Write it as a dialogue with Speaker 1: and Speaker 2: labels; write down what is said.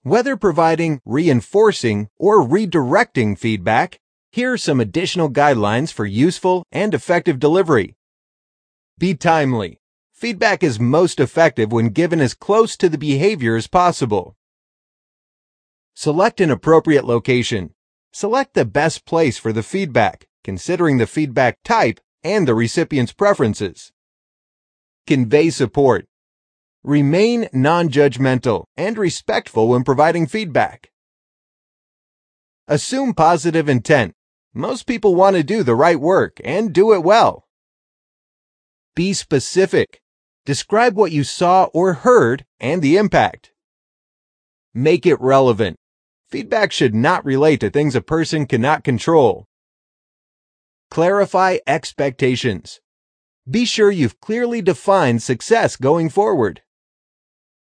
Speaker 1: Whether providing, reinforcing, or redirecting feedback, here are some additional guidelines for useful and effective delivery. Be timely. Feedback is most effective when given as close to the behavior as possible. Select an appropriate location. Select the best place for the feedback, considering the feedback type and the recipient's preferences. Convey support. Remain non-judgmental and respectful when providing feedback. Assume positive intent. Most people want to do the right work and do it well. Be specific. Describe what you saw or heard and the impact. Make it relevant. Feedback should not relate to things a person cannot control. Clarify expectations. Be sure you've clearly defined success going forward.